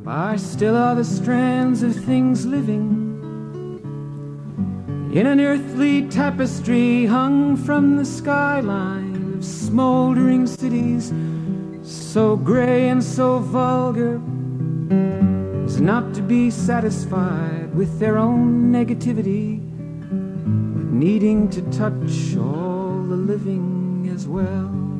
Bar still are the strands of things living in an earthly tapestry hung from the skyline of smoldering cities, so grey and so vulgar as not to be satisfied with their own negativity, but needing to touch all the living as well.